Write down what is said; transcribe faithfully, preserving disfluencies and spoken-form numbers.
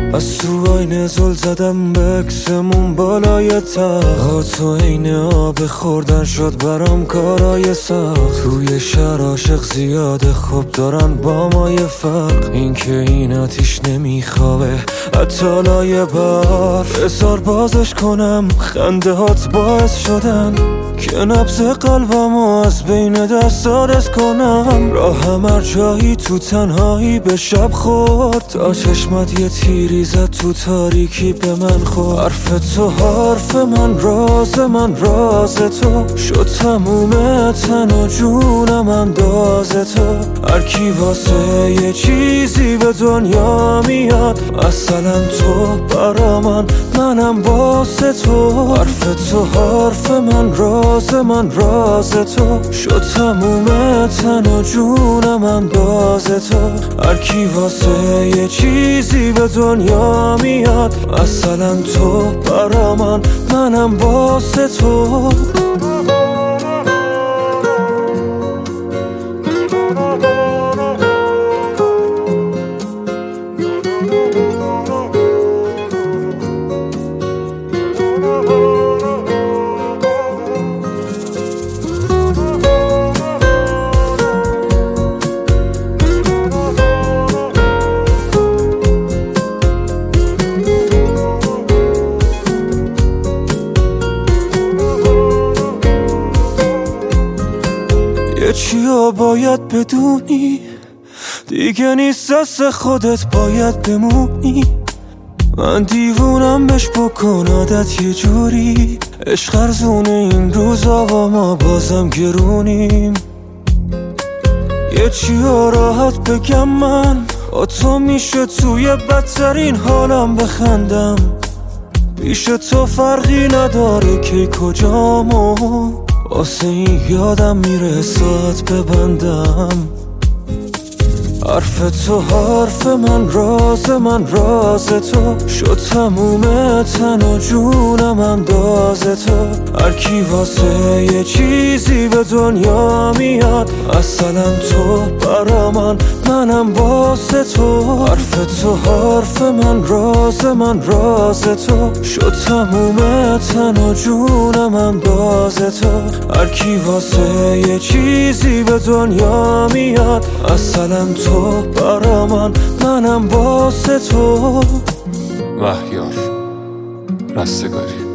از تو آینه زل زدم به عکسمون بالای تخت، تو این آب خوردن شد برام کارای سخت. توی شهر عاشق زیاده خوب دارن با ما یه فرق، این که این آتیش نمیخوابه حتی لایه برف. بذار بازش کنم خنده هات باعث شدن که نبض قلبمو از بین دستارت کنم. راهم هر جایی تو تنهایی به شب خورد، تا چشمت یه تیری زد تو تاریکی به من خورد. حرف تو حرف من، راز من راز تو، شد تموم تن و جونم انداز تو. هر کی واسه یه چیزی به دنیا میاد، مثلا تو برا من، منم واسه تو. حرف تو حرف من، راز من راز تو، شد تموم تن و جونم انداز تو. هر کی واسه یه چیزی به دنیا میاد، مثلا تو برا من، منم واسه تو. یه چیا باید بدونی، دیگه نیست دست خودت باید بمونی. من دیوونم بهش بکن عادت یه جوری، عشق ارزونه این روزا و ما بازم گرونیم. یه چیا راحت بگم من با تو میشه توی بدترین حالم بخندم. پیش تو فرقی نداره که کجامو، واسه این یادم میره ساعت ببندم. حرف تو حرف من، راز من راز تو، شد تموم تن و جونم انداز تو. هر کی واسه یه چیزی به دنیا میاد، مثلا تو برا من، منم واسه تو. حرف تو حرف من، راز من راز تو، شد تموم تن و جونم انداز تو. هر کی واسه یه چیزی به دنیا میاد، مثلا تو برا من، منم واسه تو. مهیار رستگاری.